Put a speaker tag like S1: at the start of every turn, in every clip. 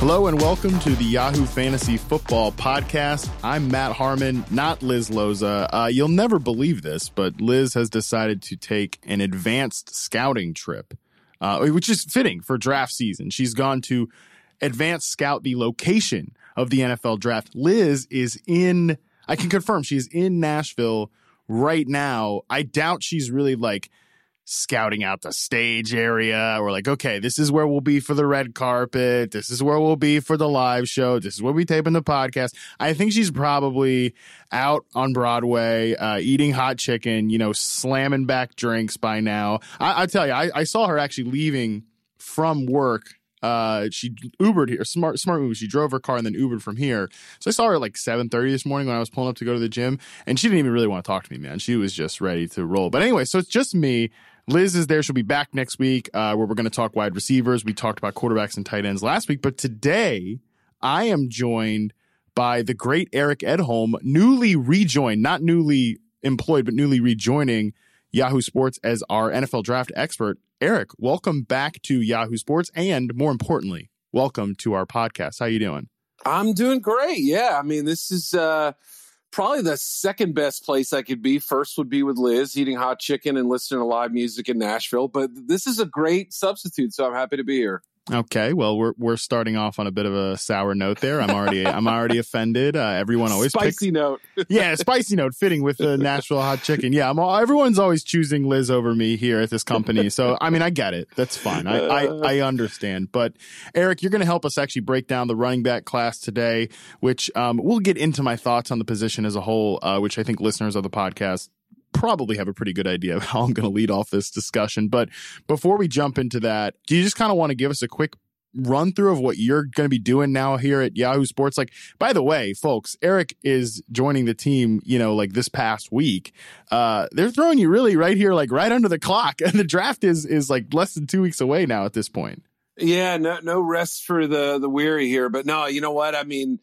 S1: Hello and welcome to the Yahoo Fantasy Football Podcast. I'm Matt Harmon, not Liz Loza. You'll never believe this, but Liz has decided to take an advanced scouting trip, which is fitting for draft season. She's gone to Advanced Scout, the location of the NFL draft. Liz is in, I can confirm, she's in Nashville right now. I doubt she's really scouting out the stage area or okay, this is where we'll be for the red carpet. This is where we'll be for the live show. This is where we tape in the podcast. I think she's probably out on Broadway, eating hot chicken, slamming back drinks by now. I tell you, I saw her actually leaving from work. She Ubered here, smart move. She drove her car and then Ubered from here. So I saw her at 7:30 this morning when I was pulling up to go to the gym, and she didn't even really want to talk to me, man. She was just ready to roll. But anyway, so it's just me. Liz is there. She'll be back next week where we're going to talk wide receivers. We talked about quarterbacks and tight ends last week. But today, I am joined by the great Eric Edholm, newly rejoined, not newly employed, but newly rejoining Yahoo Sports as our NFL draft expert. Eric, welcome back to Yahoo Sports. And more importantly, welcome to our podcast. How you doing?
S2: I'm doing great. Yeah. I mean, this is probably the second best place I could be. First would be with Liz, eating hot chicken and listening to live music in Nashville. But this is a great substitute, so I'm happy to be here.
S1: Okay, well, we're starting off on a bit of a sour note there. I'm already offended. Everyone always
S2: spicy note.
S1: Yeah, spicy note, fitting with the Nashville hot chicken. Yeah, everyone's always choosing Liz over me here at this company. So I mean, I get it. That's fine. I understand. But Eric, you're going to help us actually break down the running back class today, which we'll get into my thoughts on the position as a whole, which I think listeners of the podcast probably have a pretty good idea of how I'm going to lead off this discussion. But before we jump into that, do you just kind of want to give us a quick run through of what you're going to be doing now here at Yahoo Sports? By the way, folks, Eric is joining the team, this past week. They're throwing you really right here, right under the clock. And the draft is less than 2 weeks away now at this point.
S2: Yeah, no rest for the weary here. But no, you know what? I mean,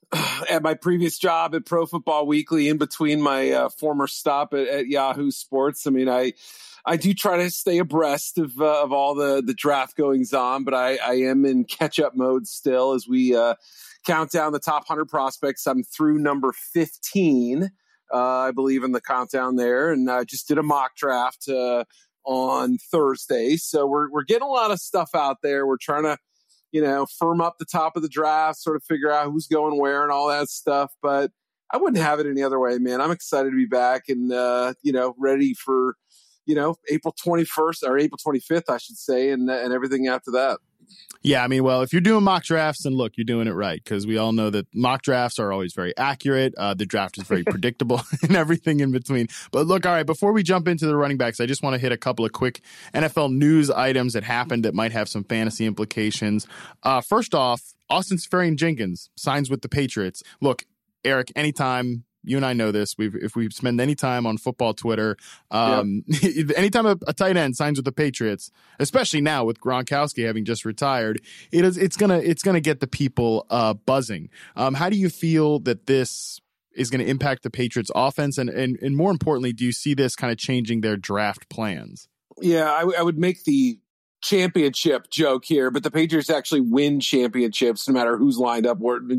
S2: at my previous job at Pro Football Weekly, in between my former stop at Yahoo Sports, I mean, I do try to stay abreast of all the draft goings on, but I am in catch-up mode still as we count down the top 100 prospects. I'm through number 15, I believe, in the countdown there, and I just did a mock draft on Thursday. So we're getting a lot of stuff out there. We're trying to firm up the top of the draft, sort of figure out who's going where and all that stuff. But I wouldn't have it any other way, man. I'm excited to be back and, ready for, April 21st or April 25th, I should say, and everything after that.
S1: Yeah, I mean, well, if you're doing mock drafts, then look, you're doing it right, because we all know that mock drafts are always very accurate. The draft is very predictable and everything in between. But look, all right, before we jump into the running backs, I just want to hit a couple of quick NFL news items that happened that might have some fantasy implications. First off, Austin Seferian-Jenkins signs with the Patriots. Look, Eric, anytime you and I know this. If we spend any time on football Twitter, anytime a tight end signs with the Patriots, especially now with Gronkowski having just retired, it's gonna get the people buzzing. How do you feel that this is going to impact the Patriots' offense, and more importantly, do you see this kind of changing their draft plans?
S2: Yeah, I would make the championship joke here, but the Patriots actually win championships no matter who's lined up. But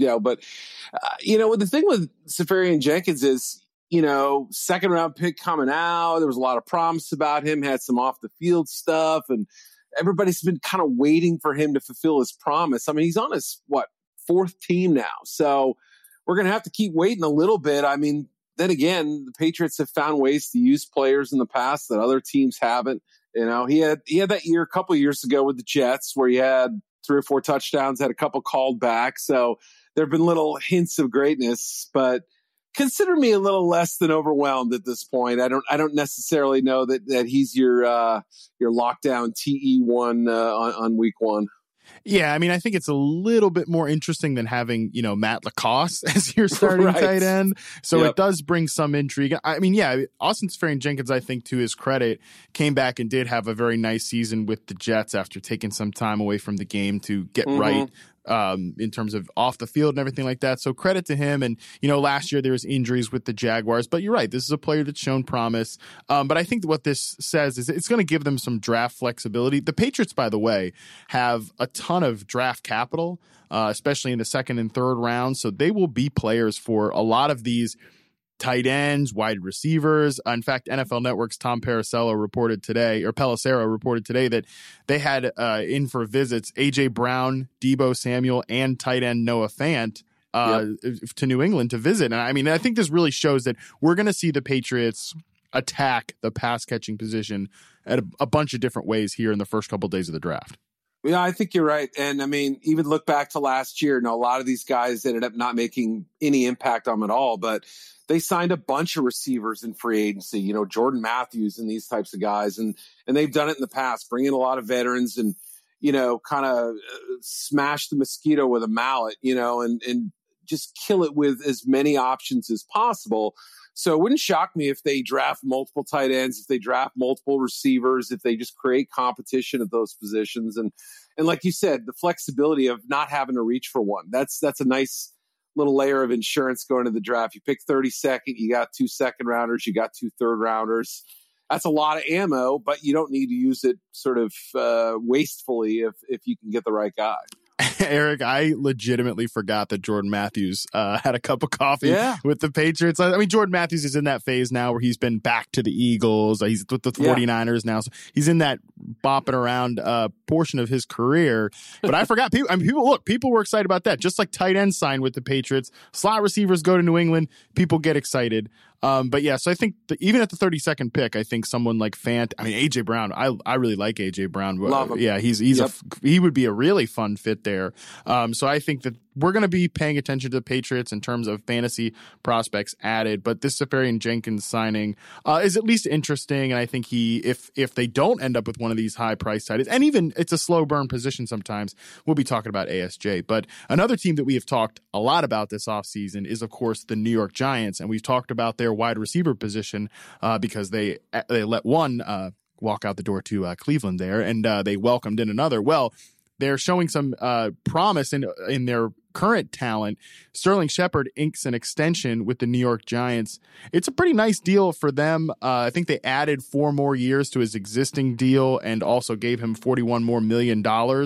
S2: the thing with Seferian-Jenkins is, second round pick coming out. There was a lot of promise about him, had some off the field stuff, and everybody's been kind of waiting for him to fulfill his promise. I mean, he's on his fourth team now, so we're going to have to keep waiting a little bit. I mean, then again, the Patriots have found ways to use players in the past that other teams haven't. He had that year a couple of years ago with the Jets where he had 3 or 4 touchdowns, had a couple called back. So there have been little hints of greatness, but consider me a little less than overwhelmed at this point. I don't necessarily know that he's your lockdown TE1 on week 1.
S1: Yeah, I mean, I think it's a little bit more interesting than having, Matt LaCosse as your starting tight end. So It does bring some intrigue. I mean, yeah, Austin Seferian-Jenkins, I think, to his credit, came back and did have a very nice season with the Jets after taking some time away from the game to get right in terms of off the field and everything like that. So credit to him. And, last year there was injuries with the Jaguars, but you're right. This is a player that's shown promise. But I think what this says is it's going to give them some draft flexibility. The Patriots, by the way, have a ton of draft capital, especially in the second and third rounds. So they will be players for a lot of these tight ends, wide receivers. In fact, NFL Network's Tom Pelissero reported today that they had in for visits A.J. Brown, Deebo Samuel, and tight end Noah Fant to New England to visit. And I think this really shows that we're going to see the Patriots attack the pass-catching position at a bunch of different ways here in the first couple of days of the draft.
S2: Yeah, I think you're right. And even look back to last year. A lot of these guys ended up not making any impact on them at all, but they signed a bunch of receivers in free agency, Jordan Matthews and these types of guys. And they've done it in the past, bring in a lot of veterans and, kind of smash the mosquito with a mallet, and just kill it with as many options as possible. So it wouldn't shock me if they draft multiple tight ends, if they draft multiple receivers, if they just create competition at those positions. And like you said, the flexibility of not having to reach for one. That's a nice little layer of insurance going to the draft. You pick 32nd, you got 2 second rounders, you got 2 third rounders. That's a lot of ammo, but you don't need to use it sort of wastefully if you can get the right guy.
S1: Eric, I legitimately forgot that Jordan Matthews had a cup of coffee with the Patriots. Jordan Matthews is in that phase now where he's been back to the Eagles. He's with the 49ers now. So he's in that bopping around portion of his career. But I forgot. People were excited about that. Just like tight ends signed with the Patriots, slot receivers go to New England, people get excited. But yeah, so I think even at the 32nd pick, I think someone like Fant, AJ Brown, I really like AJ Brown.
S2: Love him.
S1: Yeah, he would be a really fun fit there. So I think that we're going to be paying attention to the Patriots in terms of fantasy prospects added, but this Seferian-Jenkins signing is at least interesting. And I think if they don't end up with one of these high price tight ends, and even it's a slow burn position sometimes, we'll be talking about ASJ. But another team that we have talked a lot about this offseason is, of course, the New York Giants. And we've talked about their wide receiver position because they let one walk out the door to Cleveland there, and they welcomed in another. Well, they're showing some promise in their current talent. Sterling Shepard inks an extension with the New York Giants. It's a pretty nice deal for them. I think they added 4 more years to his existing deal and also gave him $41 more million.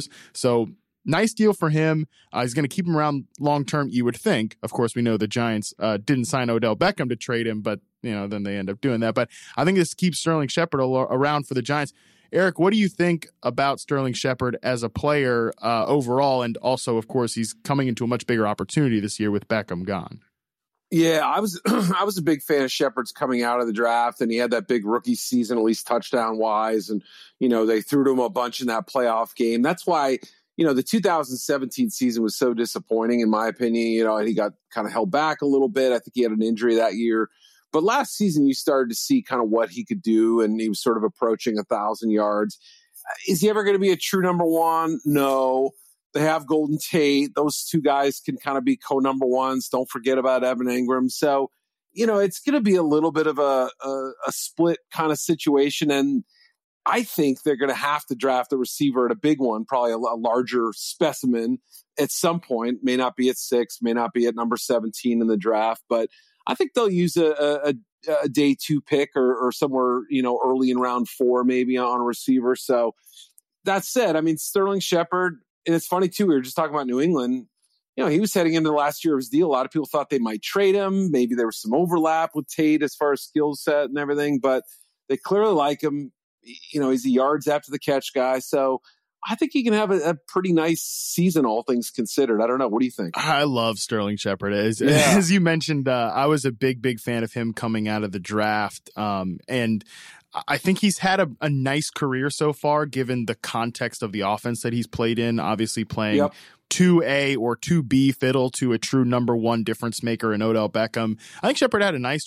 S1: So nice deal for him. He's going to keep him around long term, you would think. Of course, we know the Giants didn't sign Odell Beckham to trade him, but then they end up doing that. But I think this keeps Sterling Shepard around for the Giants. Eric, what do you think about Sterling Shepard as a player overall? And also, of course, he's coming into a much bigger opportunity this year with Beckham gone.
S2: Yeah, I was a big fan of Shepard's coming out of the draft, and he had that big rookie season, at least touchdown wise. And, they threw to him a bunch in that playoff game. That's why, the 2017 season was so disappointing, in my opinion, and he got kind of held back a little bit. I think he had an injury that year. But last season, you started to see kind of what he could do, and he was sort of approaching 1,000 yards. Is he ever going to be a true number one? No. They have Golden Tate. Those two guys can kind of be co-number ones. Don't forget about Evan Engram. So, it's going to be a little bit of a split kind of situation. And I think they're going to have to draft a receiver at a big one, probably a larger specimen at some point. May not be at 6, may not be at number 17 in the draft, but I think they'll use a day 2 pick or somewhere, early in round 4, maybe on a receiver. So that said, Sterling Shepard, and it's funny too, we were just talking about New England. He was heading into the last year of his deal. A lot of people thought they might trade him. Maybe there was some overlap with Tate as far as skill set and everything, but they clearly like him. He's a yards after the catch guy. So I think he can have a pretty nice season, all things considered. I don't know. What do you think?
S1: I love Sterling Shepard. As you mentioned, I was a big fan of him coming out of the draft. And I think he's had a nice career so far, given the context of the offense that he's played in, obviously playing 2A or 2B fiddle to a true number one difference maker in Odell Beckham. I think Shepard had a nice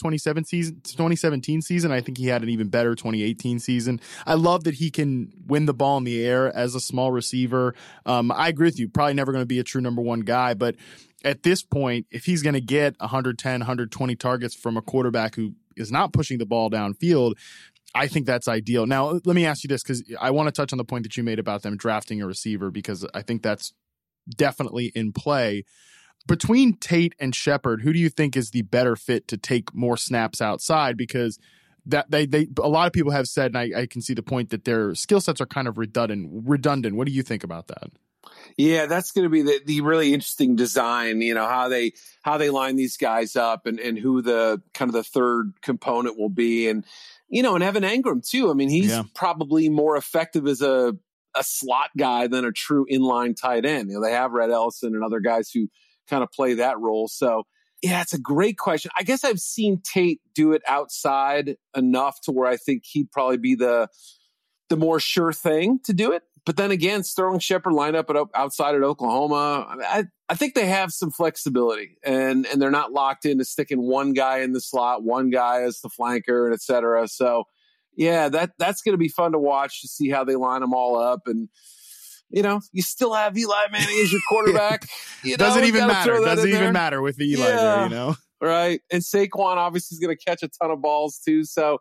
S1: 2017 season. I think he had an even better 2018 season. I love that he can win the ball in the air as a small receiver. I agree with you. Probably never going to be a true number one guy, but at this point, if he's going to get 110, 120 targets from a quarterback who is not pushing the ball downfield, I think that's ideal. Now, let me ask you this, because I want to touch on the point that you made about them drafting a receiver, because I think that's definitely in play. Between Tate and Shepard, who do you think is the better fit to take more snaps outside? Because that they a lot of people have said, and I can see the point, that their skill sets are kind of redundant. What do you think about that?
S2: Yeah, that's going to be the really interesting design, how they line these guys up and who the kind of the third component will be. And, and Evan Engram too. I mean, he's probably more effective as a slot guy than a true inline tight end. They have Red Ellison and other guys who kind of play that role. So yeah, it's a great question. I guess I've seen Tate do it outside enough to where I think he'd probably be the more sure thing to do it. But then again, Sterling Shepard lined up outside at Oklahoma. I think they have some flexibility, and they're not locked into sticking one guy in the slot, one guy as the flanker, and et cetera. So, yeah, that's going to be fun to watch, to see how they line them all up. And, you still have Eli Manning as your quarterback.
S1: Doesn't even matter with the Eli there,
S2: Right. And Saquon obviously is going to catch a ton of balls too. So,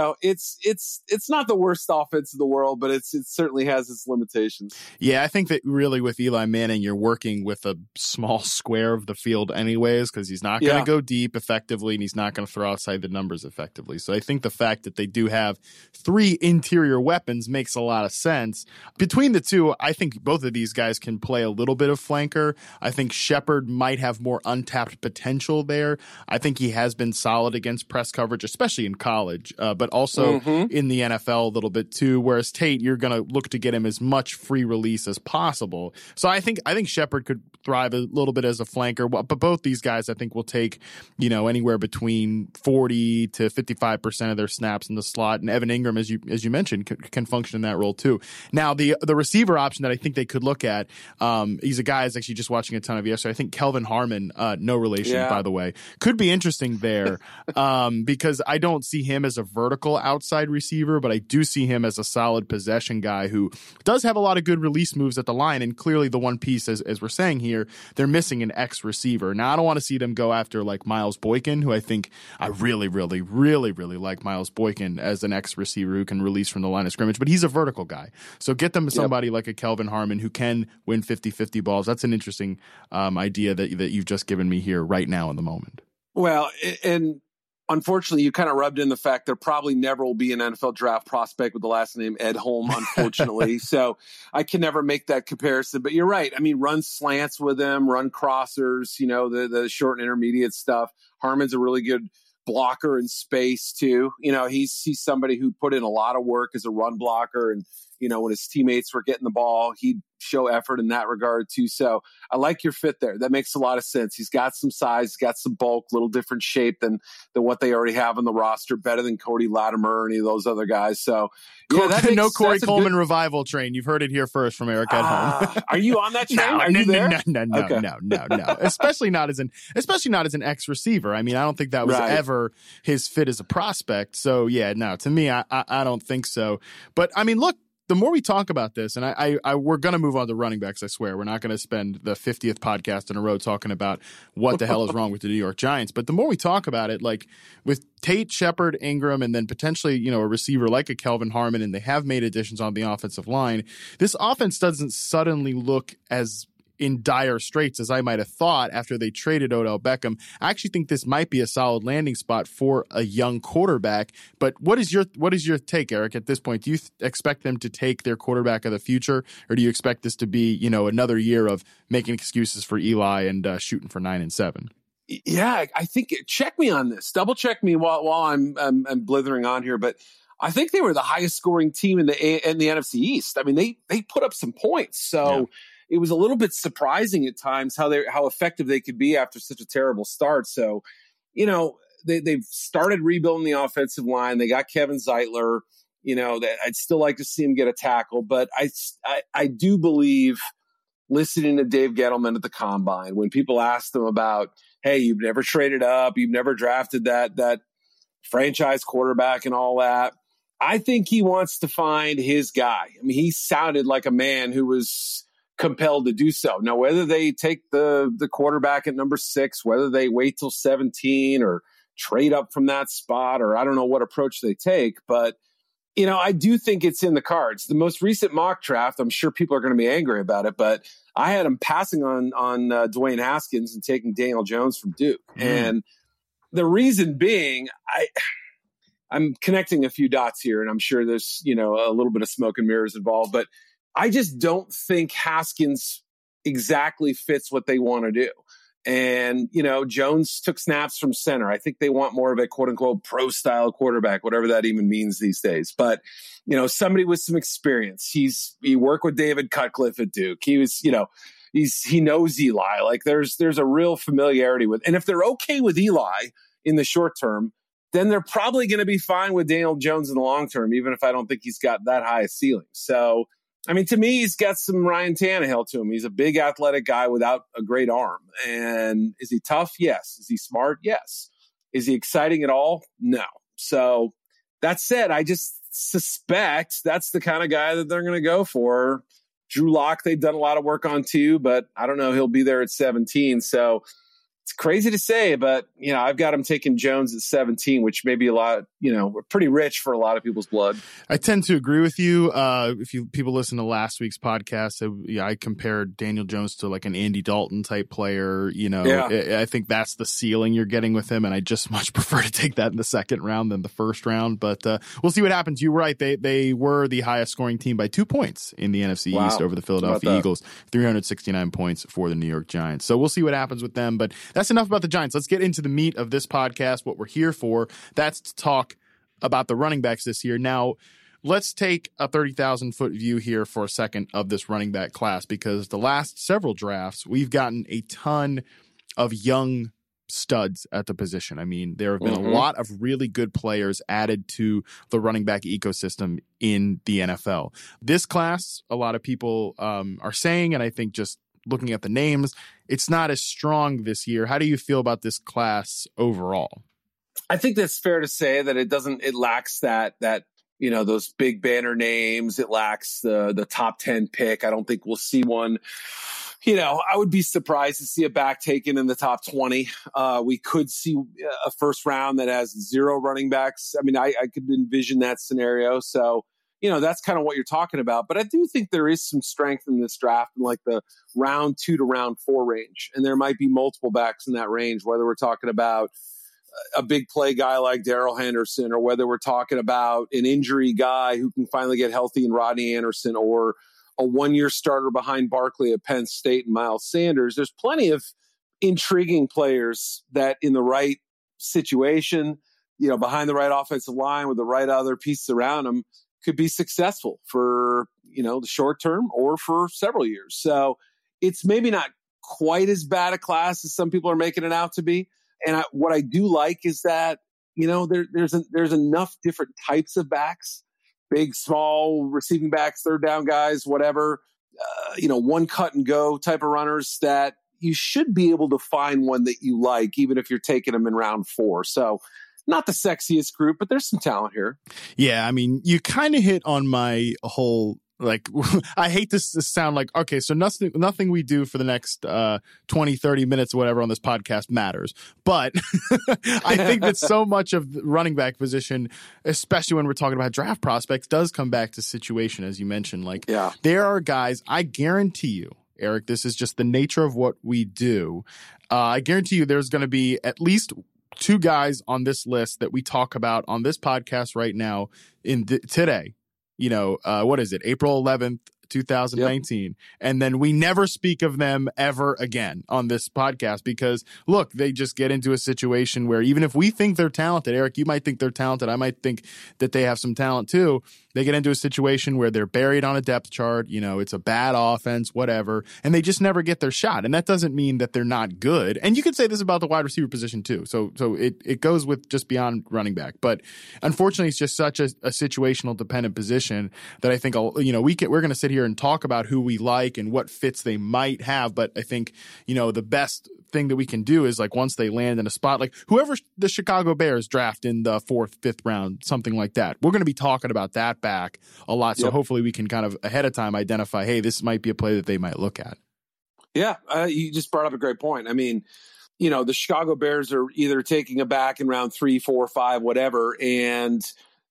S2: it's not the worst offense in the world, but it certainly has its limitations.
S1: Yeah, I think that really with Eli Manning, you're working with a small square of the field anyways, because he's not going to go deep effectively, and he's not going to throw outside the numbers effectively. So I think the fact that they do have 3 interior weapons makes a lot of sense. Between the two, I think both of these guys can play a little bit of flanker. I think Shepard might have more untapped potential there. I think he has been solid against press coverage, especially in college, but also in the NFL a little bit too. Whereas Tate, you're going to look to get him as much free release as possible. So I think Shepard could thrive a little bit as a flanker, but both these guys I think will take, anywhere between 40 to 55% of their snaps in the slot. And Evan Engram, as you mentioned, can function in that role too. Now the receiver option that I think they could look at, he's a guy I was actually just watching a ton of yesterday. I think Kelvin Harmon, no relation by the way, could be interesting there because I don't see him as a vertical outside receiver, but I do see him as a solid possession guy who does have a lot of good release moves at the line. And clearly the one piece, as we're saying here, they're missing an X receiver. Now, I don't want to see them go after like Miles Boykin, who I really, really, really, really like Miles Boykin as an X receiver who can release from the line of scrimmage, but he's a vertical guy. So get them somebody like a Kelvin Harmon who can win 50-50 balls. That's an interesting idea that you've just given me here right now in the moment.
S2: Well, and unfortunately, you kind of rubbed in the fact there probably never will be an NFL draft prospect with the last name Edholm, unfortunately. So I can never make that comparison. But you're right. I mean, run slants with him, run crossers, the short and intermediate stuff. Harmon's a really good blocker in space, too. He's somebody who put in a lot of work as a run blocker. And, when his teammates were getting the ball, he'd show effort in that regard too. So I like your fit there. That makes a lot of sense. He's got some size, he's got some bulk, little different shape than what they already have on the roster. Better than Cody Latimer or any of those other guys. So
S1: no Corey Coleman revival train. You've heard it here first from Eric Edholm.
S2: Are you on that train? Are you there?
S1: No. Especially not as an X receiver. I mean, I don't think that was ever his fit as a prospect. So yeah, no, to me, I don't think so. But I mean, look, the more we talk about this, and we're going to move on to running backs, I swear. We're not going to spend the 50th podcast in a row talking about what the hell is wrong with the New York Giants. But the more we talk about it, like with Tate, Shepard, Engram, and then potentially, a receiver like a Kelvin Harmon, and they have made additions on the offensive line, this offense doesn't suddenly look as in dire straits as I might have thought after they traded Odell Beckham. I actually think this might be a solid landing spot for a young quarterback. But what is your take, Eric, at this point? Do you expect them to take their quarterback of the future, or do you expect this to be, another year of making excuses for Eli and shooting for 9-7?
S2: Yeah, I think check me on this. Double check me while I'm blithering on here, but I think they were the highest scoring team in the NFC East. I mean, they put up some points. So it was a little bit surprising at times how effective they could be after such a terrible start. So, they've started rebuilding the offensive line. They got Kevin Zeitler. I'd still like to see him get a tackle, but I do believe, listening to Dave Gettleman at the Combine, when people asked him about, hey, you've never traded up, you've never drafted that franchise quarterback and all that, I think he wants to find his guy. I mean, he sounded like a man who was compelled to do so. Now, whether they take the quarterback at number 6, whether they wait till 17 or trade up from that spot, or I don't know what approach they take, but I do think it's in the cards. The most recent mock draft, I'm sure people are going to be angry about it, but I had him passing on Dwayne Haskins and taking Daniel Jones from Duke. And the reason being, I'm connecting a few dots here, and I'm sure there's, a little bit of smoke and mirrors involved, but I just don't think Haskins exactly fits what they want to do. And, Jones took snaps from center. I think they want more of a quote unquote pro style quarterback, whatever that even means these days. But, somebody with some experience. He worked with David Cutcliffe at Duke. He was, he knows Eli. Like there's a real familiarity with, and if they're okay with Eli in the short term, then they're probably going to be fine with Daniel Jones in the long term, even if I don't think he's got that high a ceiling. So, to me, he's got some Ryan Tannehill to him. He's a big athletic guy without a great arm. And is he tough? Yes. Is he smart? Yes. Is he exciting at all? No. So that said, I just suspect that's the kind of guy that they're going to go for. Drew Lock, they've done a lot of work on too, but I don't know. He'll be there at 17. So it's crazy to say, but, I've got him taking Jones at 17, which may be a lot, pretty rich for a lot of people's blood.
S1: I tend to agree with you. If people listen to last week's podcast, I compared Daniel Jones to like an Andy Dalton type player. I think that's the ceiling you're getting with him, and I just much prefer to take that in the second round than the first round. But we'll see what happens. You're right. They were the highest scoring team by 2 points in the NFC East over the Philadelphia Eagles, 369 points for the New York Giants. So we'll see what happens with them. But that's enough about the Giants. Let's get into the meat of this podcast, what we're here for. That's to talk about the running backs this year. Now, let's take a 30,000-foot view here for a second of this running back class, because the last several drafts, we've gotten a ton of young studs at the position. There have been a lot of really good players added to the running back ecosystem in the NFL. This class, a lot of people are saying, and I think just looking at the names, it's not as strong this year. How do you feel about this class overall?
S2: I think that's fair to say that it lacks that those big banner names. It lacks the top 10 pick. I don't think we'll see one. I would be surprised to see a back taken in the top 20. We could see a first round that has 0 running backs. I could envision that scenario. So, that's kind of what you're talking about. But I do think there is some strength in this draft in like the round 2 to round 4 range. And there might be multiple backs in that range, whether we're talking about a big play guy like Darrell Henderson, or whether we're talking about an injury guy who can finally get healthy in Rodney Anderson, or a 1-year starter behind Barkley at Penn State and Miles Sanders. There's plenty of intriguing players that in the right situation, behind the right offensive line with the right other pieces around them, could be successful for, the short term or for several years. So it's maybe not quite as bad a class as some people are making it out to be. And what I do like is that, there's enough different types of backs, big, small, receiving backs, third down guys, whatever, one cut and go type of runners, that you should be able to find one that you like, even if you're taking them in round 4. So not the sexiest group, but there's some talent here.
S1: Yeah, you kind of hit on my whole, I hate this to sound like, okay, so nothing we do for the next 20, 30 minutes or whatever on this podcast matters. But I think that so much of the running back position, especially when we're talking about draft prospects, does come back to situation, as you mentioned. There are guys, I guarantee you, Eric, this is just the nature of what we do. I guarantee you there's going to be at least 2 guys on this list that we talk about on this podcast right now today. What is it? April 11th, 2019. Yep. And then we never speak of them ever again on this podcast because, look, they just get into a situation where even if we think they're talented, Eric, you might think they're talented, I might think that they have some talent too, they get into a situation where they're buried on a depth chart, it's a bad offense, whatever, and they just never get their shot. And that doesn't mean that they're not good. And you could say this about the wide receiver position too. So it goes with just beyond running back. But unfortunately, it's just such a situational dependent position that I think, we're going to sit here and talk about who we like and what fits they might have. But I think, the best thing that we can do is once they land in a spot, whoever the Chicago Bears draft in the 4th, 5th round, something like that, we're going to be talking about that back a lot. So hopefully we can kind of ahead of time identify, hey, this might be a play that they might look at.
S2: Yeah. You just brought up a great point. The Chicago Bears are either taking a back in round 3, 4, 5, whatever. And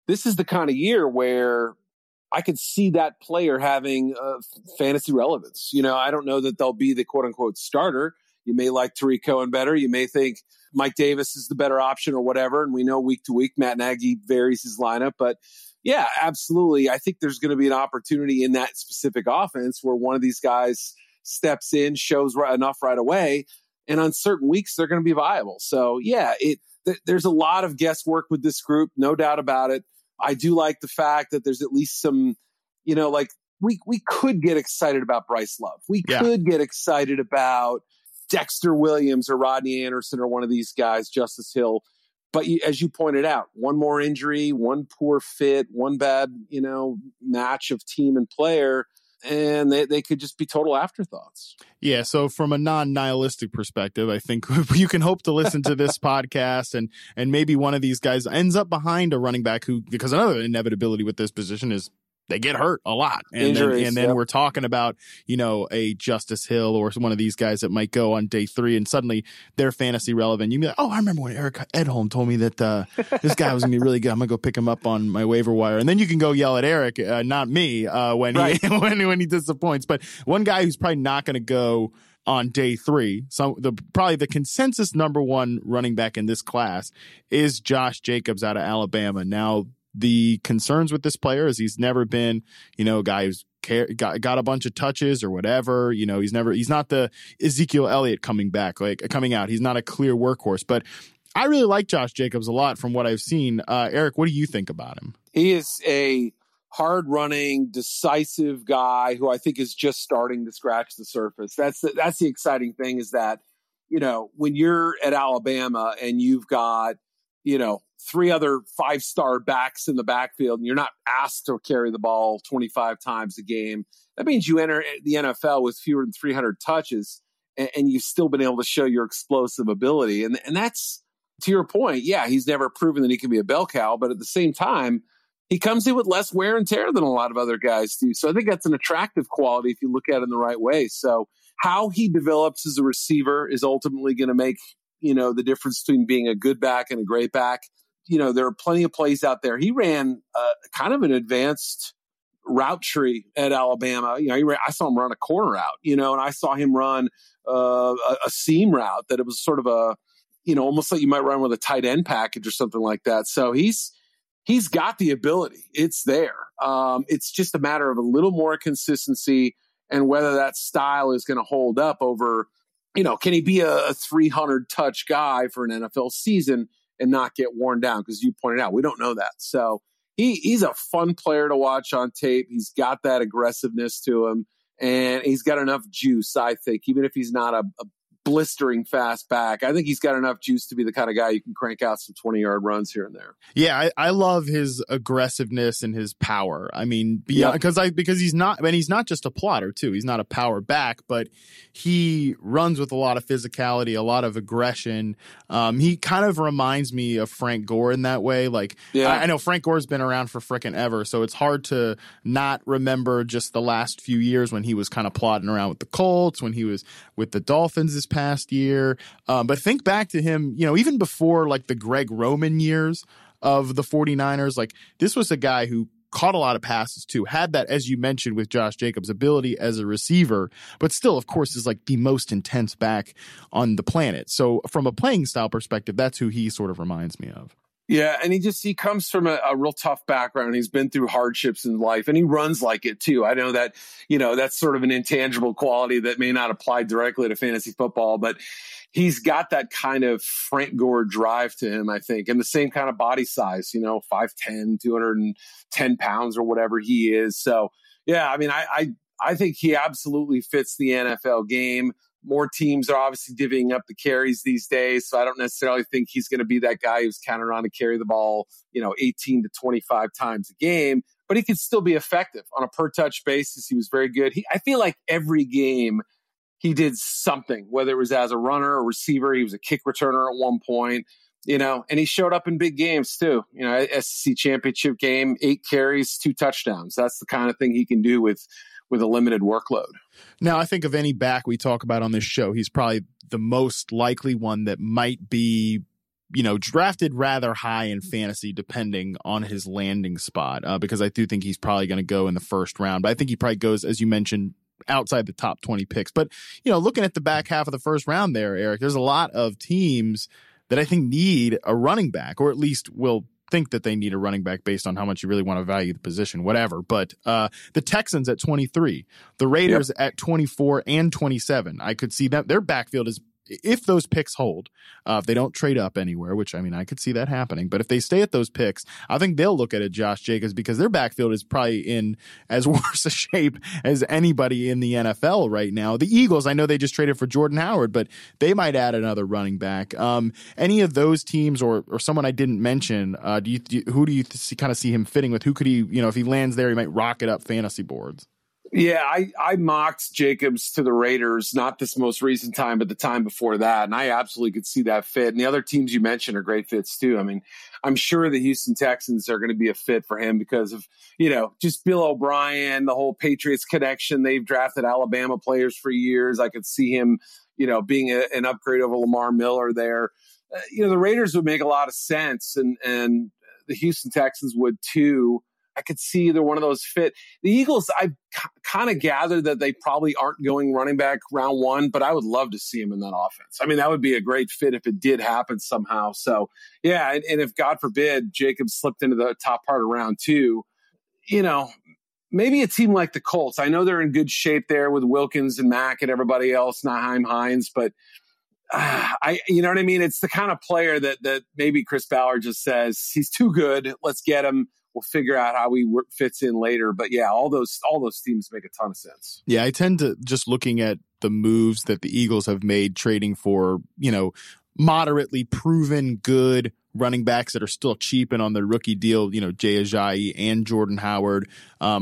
S2: this is the kind of year where I could see that player having fantasy relevance. I don't know that they'll be the quote unquote starter. You may like Tariq Cohen better. You may think Mike Davis is the better option or whatever. And we know week to week, Matt Nagy varies his lineup. But yeah, absolutely. I think there's going to be an opportunity in that specific offense where one of these guys steps in, shows enough right away. And on certain weeks, they're going to be viable. So yeah, there's a lot of guesswork with this group, no doubt about it. I do like the fact that there's at least some, like we could get excited about Bryce Love. We could get excited about Dexter Williams or Rodney Anderson or one of these guys, Justice Hill. But as you pointed out, one more injury, one poor fit, one bad, match of team and player, and they could just be total afterthoughts.
S1: Yeah, so from a non-nihilistic perspective, I think you can hope to listen to this podcast and maybe one of these guys ends up behind a running back who, because another inevitability with this position is they get hurt a lot. And then we're talking about, a Justice Hill or one of these guys that might go on day 3 and suddenly they're fantasy relevant. You can be like, oh, I remember when Eric Edholm told me that this guy was going to be really good. I'm going to go pick him up on my waiver wire. And then you can go yell at Eric, not me, when he disappoints. But one guy who's probably not going to go on day 3, probably the consensus number 1 running back in this class is Josh Jacobs out of Alabama. Now, the concerns with this player is he's never been, a guy who's got a bunch of touches or whatever. He's not the Ezekiel Elliott coming out. He's not a clear workhorse, but I really like Josh Jacobs a lot from what I've seen. Eric, what do you think about him?
S2: He is a hard running, decisive guy who I think is just starting to scratch the surface. That's the exciting thing is that, when you're at Alabama and you've got, 3 other 5-star backs in the backfield, and you're not asked to carry the ball 25 times a game. That means you enter the NFL with fewer than 300 touches, and you've still been able to show your explosive ability. And that's, to your point, yeah, he's never proven that he can be a bell cow, but at the same time, he comes in with less wear and tear than a lot of other guys do. So I think that's an attractive quality if you look at it in the right way. So how he develops as a receiver is ultimately going to make, the difference between being a good back and a great back. There are plenty of plays out there. He ran kind of an advanced route tree at Alabama. I saw him run a corner route, and I saw him run a seam route that it was sort of a, almost like you might run with a tight end package or something like that. So he's got the ability. It's there. It's just a matter of a little more consistency and whether that style is going to hold up over, can he be a 300 touch guy for an NFL season and not get worn down? Because you pointed out, we don't know that. So he's a fun player to watch on tape. He's got that aggressiveness to him, and he's got enough juice, I think, even if he's not a blistering fast back. I think he's got enough juice to be the kind of guy you can crank out some 20-yard runs here and there.
S1: Yeah, I love his aggressiveness and his power. I mean, because he's not just a plotter too. He's not a power back, but he runs with a lot of physicality, a lot of aggression. He kind of reminds me of Frank Gore in that way. I know Frank Gore's been around for frickin' ever, so it's hard to not remember just the last few years when he was kind of plodding around with the Colts, when he was with the Dolphins this past year. But think back to him, even before the Greg Roman years of the 49ers, this was a guy who caught a lot of passes too, had that, as you mentioned, with Josh Jacobs' ability as a receiver, but still, of course, is the most intense back on the planet. So from a playing style perspective, that's who he sort of reminds me of.
S2: Yeah, and he comes from a real tough background. He's been through hardships in life, and he runs like it too. I know that, that's sort of an intangible quality that may not apply directly to fantasy football, but he's got that kind of Frank Gore drive to him, I think, and the same kind of body size, 5'10", 210 pounds or whatever he is. So, yeah, I mean, I think he absolutely fits the NFL game. More teams are obviously divvying up the carries these days, so I don't necessarily think he's going to be that guy who's counted on to carry the ball, 18 to 25 times a game, but he can still be effective on a per-touch basis. He was very good. I feel like every game he did something, whether it was as a runner or receiver. He was a kick returner at one point, and he showed up in big games too. SEC championship game, 8 carries, 2 touchdowns. That's the kind of thing he can do with a limited workload.
S1: Now, I think of any back we talk about on this show, he's probably the most likely one that might be drafted rather high in fantasy depending on his landing spot, because I do think he's probably going to go in the first round. But I think he probably goes, as you mentioned, outside the top 20 picks. But, looking at the back half of the first round there, Eric, there's a lot of teams that I think need a running back, or at least will think that they need a running back based on how much you really want to value the position, whatever. But the Texans at 23, the Raiders at 24 and 27, I could see that their backfield is, if those picks hold, if they don't trade up anywhere, which, I could see that happening. But if they stay at those picks, I think they'll look at Josh Jacobs, because their backfield is probably in as worse a shape as anybody in the NFL right now. The Eagles, I know they just traded for Jordan Howard, but they might add another running back. Any of those teams or someone I didn't mention, who do you kind of see him fitting with? Who could he, if he lands there, he might rocket up fantasy boards?
S2: Yeah, I mocked Jacobs to the Raiders, not this most recent time, but the time before that. And I absolutely could see that fit. And the other teams you mentioned are great fits too. I'm sure the Houston Texans are going to be a fit for him because of, just Bill O'Brien, the whole Patriots connection. They've drafted Alabama players for years. I could see him, being an upgrade over Lamar Miller there. The Raiders would make a lot of sense, and the Houston Texans would too. I could see either one of those fit. The Eagles, I kind of gathered that they probably aren't going running back round one, but I would love to see him in that offense. That would be a great fit if it did happen somehow. So, yeah, and if, God forbid, Jacobs slipped into the top part of round two, maybe a team like the Colts. I know they're in good shape there with Wilkins and Mack and everybody else, Nyheim Hines, but you know what I mean? It's the kind of player that maybe Chris Ballard just says, he's too good, let's get him. We'll figure out how he fits in later. But yeah, all those teams make a ton of sense.
S1: Yeah, I tend to, just looking at the moves that the Eagles have made, trading for, moderately proven good running backs that are still cheap and on the rookie deal, Jay Ajayi and Jordan Howard.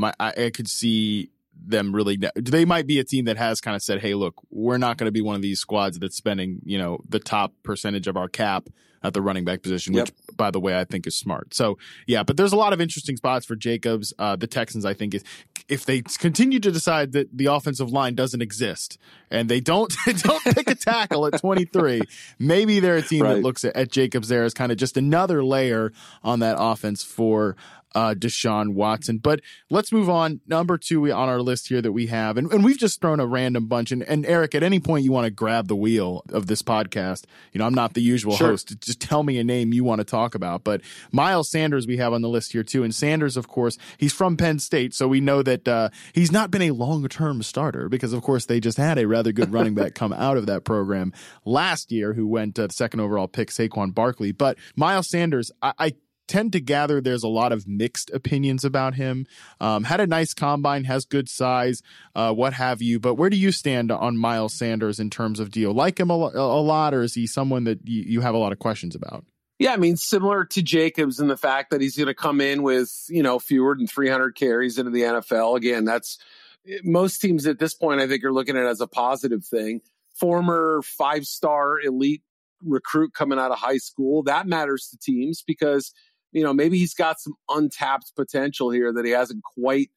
S1: I could see them really, they might be a team that has kind of said, hey, look, we're not going to be one of these squads that's spending, the top percentage of our cap at the running back position, which, by the way, I think is smart. So, yeah, but there's a lot of interesting spots for Jacobs. The Texans, I think, if they continue to decide that the offensive line doesn't exist and they don't pick a tackle at 23, maybe they're a team that looks at Jacobs there as kind of just another layer on that offense for Deshaun Watson. But let's move on. Number 2 on our list here that we have, and we've just thrown a random bunch. And Eric, at any point you want to grab the wheel of this podcast, I'm not the usual host. Just tell me a name you want to talk about. But Miles Sanders we have on the list here too. And Sanders, of course, he's from Penn State, so we know that he's not been a long-term starter because, of course, they just had a rather good running back come out of that program last year who went the second overall pick, Saquon Barkley. But Miles Sanders, I tend to gather there's a lot of mixed opinions about him. Had a nice combine, has good size, what have you. But where do you stand on Miles Sanders in terms of deal? Like him a lot, or is he someone that you have a lot of questions about?
S2: Yeah, similar to Jacobs in the fact that he's going to come in with, fewer than 300 carries into the NFL. Again, that's most teams at this point, I think, are looking at it as a positive thing. Former 5-star elite recruit coming out of high school. That matters to teams because maybe he's got some untapped potential here that he hasn't quite,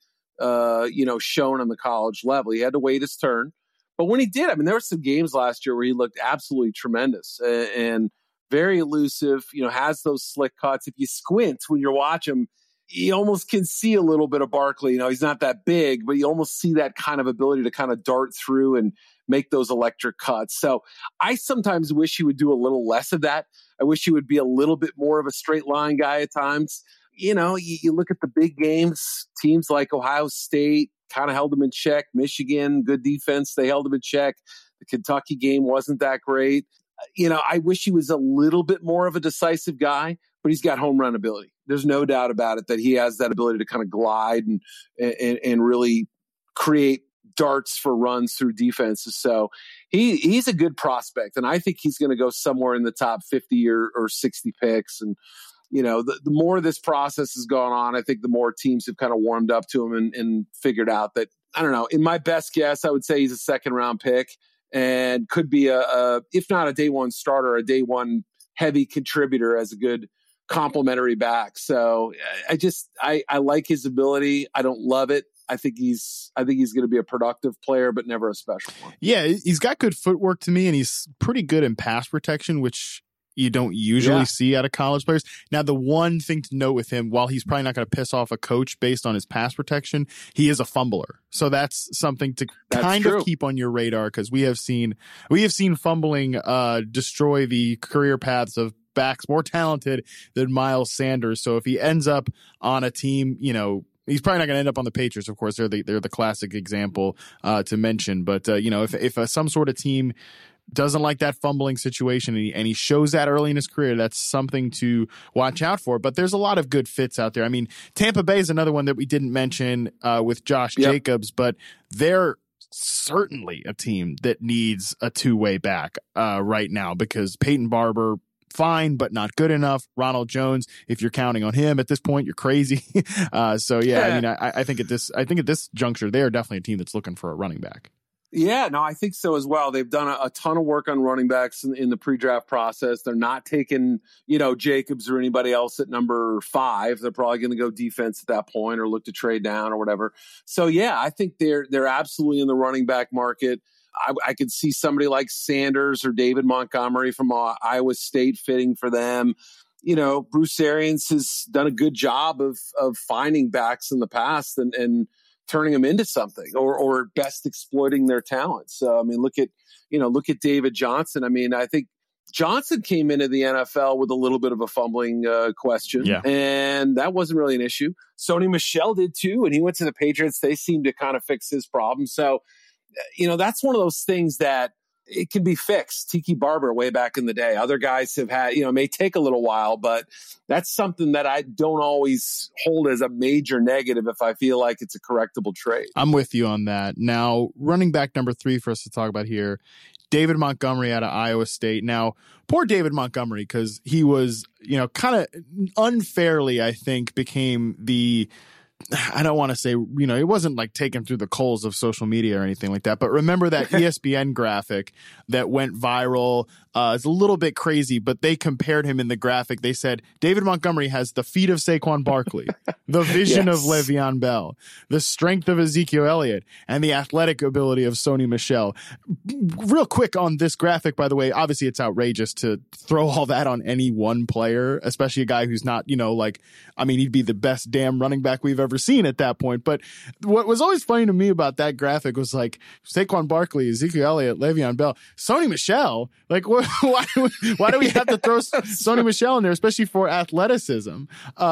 S2: shown on the college level. He had to wait his turn. But when he did, there were some games last year where he looked absolutely tremendous and very elusive, has those slick cuts. If you squint when you watch him, you almost can see a little bit of Barkley. He's not that big, but you almost see that kind of ability to kind of dart through and make those electric cuts. So I sometimes wish he would do a little less of that. I wish he would be a little bit more of a straight line guy at times. You look at the big games, teams like Ohio State kind of held him in check. Michigan, good defense, they held him in check. The Kentucky game wasn't that great. I wish he was a little bit more of a decisive guy, but he's got home run ability. There's no doubt about it that he has that ability to kind of glide and really create darts for runs through defenses. So he's a good prospect, and I think he's going to go somewhere in the top 50 or 60 picks. And the more this process has gone on, I think the more teams have kind of warmed up to him and figured out that, I don't know, in my best guess, I would say he's a second round pick and could be a if not a day one starter, a day one heavy contributor as a good complementary back. So I like his ability. I don't love it. I think he's going to be a productive player, but never a special one.
S1: Yeah, he's got good footwork to me, and he's pretty good in pass protection, which you don't usually see out of college players. Now, the one thing to note with him, while he's probably not going to piss off a coach based on his pass protection, he is a fumbler. So that's something to kind of keep on your radar, because we have seen fumbling destroy the career paths of backs more talented than Miles Sanders. So if he ends up on a team, he's probably not going to end up on the Patriots. Of course, they're the classic example to mention. But if some sort of team doesn't like that fumbling situation and he shows that early in his career, that's something to watch out for. But there's a lot of good fits out there. I mean, Tampa Bay is another one that we didn't mention with Josh Jacobs, but they're certainly a team that needs a two-way back right now, because Peyton Barber, fine, but not good enough. Ronald Jones, if you're counting on him at this point, you're crazy. I think at this juncture, they're definitely a team that's looking for a running back.
S2: Yeah, no, I think so as well. They've done a ton of work on running backs in the pre-draft process. They're not taking, Jacobs or anybody else at number 5. They're probably going to go defense at that point or look to trade down or whatever. So yeah, I think they're absolutely in the running back market. I could see somebody like Sanders or David Montgomery from Iowa State fitting for them. Bruce Arians has done a good job of finding backs in the past and turning them into something, or best exploiting their talents. So, I mean, look at David Johnson. I mean, I think Johnson came into the NFL with a little bit of a fumbling question, and that wasn't really an issue. Sony Michel did too, and he went to the Patriots. They seemed to kind of fix his problem. So, that's one of those things that it can be fixed. Tiki Barber way back in the day. Other guys have had, it may take a little while, but that's something that I don't always hold as a major negative if I feel like it's a correctable trade.
S1: I'm with you on that. Now, running back number 3 for us to talk about here, David Montgomery out of Iowa State. Now, poor David Montgomery, because he was, kind of unfairly, I think, became I don't want to say, it wasn't like taken through the coals of social media or anything like that. But remember that ESPN graphic that went viral? It's a little bit crazy, but they compared him in the graphic. They said David Montgomery has the feet of Saquon Barkley, the vision of Le'Veon Bell, the strength of Ezekiel Elliott, and the athletic ability of Sony Michel. Real quick on this graphic, by the way, obviously it's outrageous to throw all that on any one player, especially a guy who's not, he'd be the best damn running back we've ever seen at that point. But what was always funny to me about that graphic was like Saquon Barkley, Ezekiel Elliott, Le'Veon Bell, Sony Michel. Like, why do we have to throw Sony Michel in there, especially for athleticism?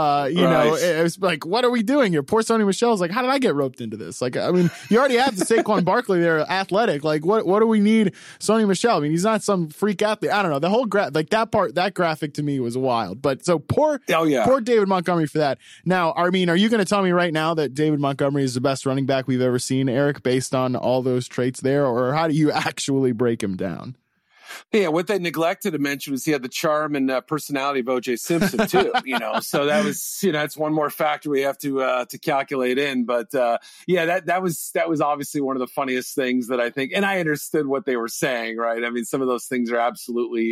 S1: It was like, what are we doing here? Poor Sony Michel is like, how did I get roped into this? Like, I mean, you already have the Saquon Barkley there, athletic. Like, what do we need Sony Michel? I mean, he's not some freak athlete. I don't know. The whole that graphic to me was wild. But so poor David Montgomery for that. Now, are you going to tell me right now that David Montgomery is the best running back we've ever seen, Eric, based on all those traits there? Or how do you actually break him down?
S2: Yeah, what they neglected to mention was he had the charm and personality of O.J. Simpson too. So that was, that's one more factor we have to calculate in. But that was obviously one of the funniest things that I think, and I understood what they were saying, right? I mean, some of those things are absolutely,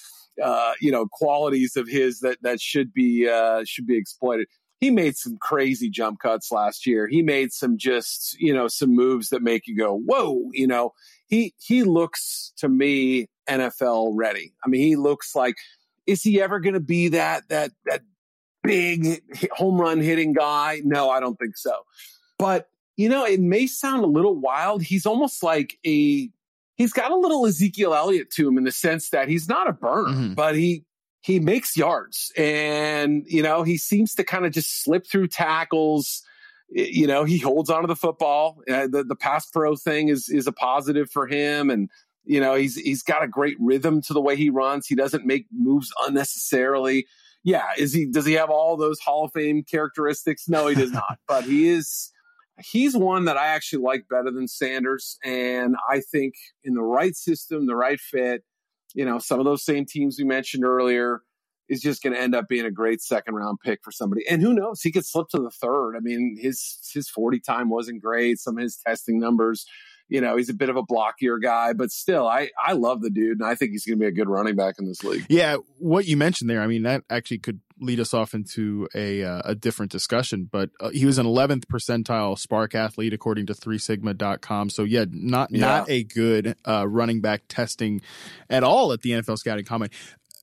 S2: qualities of his that should be exploited. He made some crazy jump cuts last year. He made some some moves that make you go, whoa, he looks to me NFL ready. I mean, he looks like, is he ever going to be that big home run hitting guy? No, I don't think so. But, it may sound a little wild. He's almost like he's got a little Ezekiel Elliott to him in the sense that he's not a burner, but he makes yards, and, he seems to kind of just slip through tackles. He holds onto the football. The pass pro thing is a positive for him. And, he's got a great rhythm to the way he runs. He doesn't make moves unnecessarily. Yeah. Does he have all those Hall of Fame characteristics? No, he does not. But he's one that I actually like better than Sanders. And I think in the right system, the right fit, some of those same teams we mentioned earlier, is just going to end up being a great second round pick for somebody. And who knows, he could slip to the third. I mean, his 40 time wasn't great. Some of his testing numbers, he's a bit of a blockier guy, but still, I love the dude. And I think he's going to be a good running back in this league.
S1: Yeah. What you mentioned there, I mean, that actually could lead us off into a different discussion, but he was an 11th percentile Spark athlete, according to 3sigma.com. So not a good running back testing at all at the NFL scouting combine.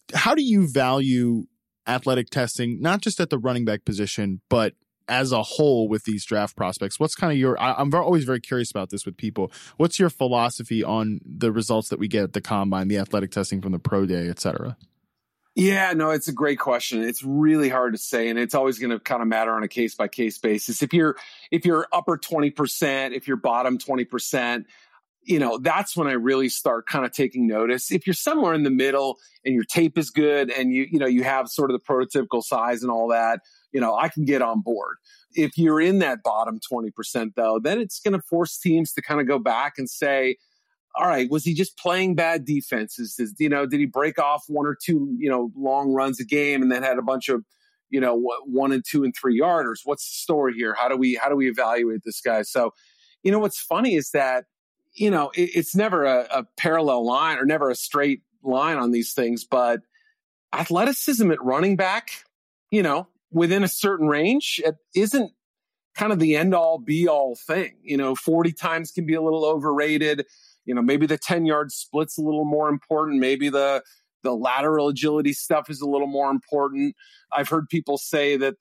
S1: How do you value athletic testing, not just at the running back position, but as a whole with these draft prospects? What's kind of I'm always very curious about this with people. What's your philosophy on the results that we get at the combine, the athletic testing from the pro day, et cetera?
S2: Yeah, no, it's a great question. It's really hard to say, and it's always going to kind of matter on a case by case basis. If you're upper 20%, if you're bottom 20%, that's when I really start kind of taking notice. If you're somewhere in the middle and your tape is good and you have sort of the prototypical size and all that, I can get on board. If you're in that bottom 20%, though, then it's going to force teams to kind of go back and say, all right, was he just playing bad defenses? Did he break off one or two, long runs a game and then had a bunch of, 1 and 2 and 3 yarders? What's the story here? How do we evaluate this guy? So, what's funny is that, it's never a parallel line or never a straight line on these things, but athleticism at running back, within a certain range, it isn't kind of the end all be all thing. 40 times can be a little overrated. Maybe the 10-yard split's a little more important. Maybe the lateral agility stuff is a little more important. I've heard people say that